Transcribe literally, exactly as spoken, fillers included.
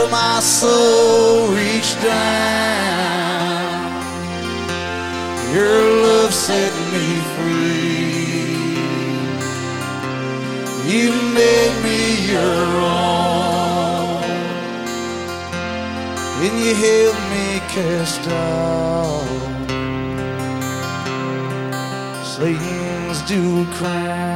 till my soul reached down. Your love set me free. You made me your own, and you held me cast off Satan's dual crown.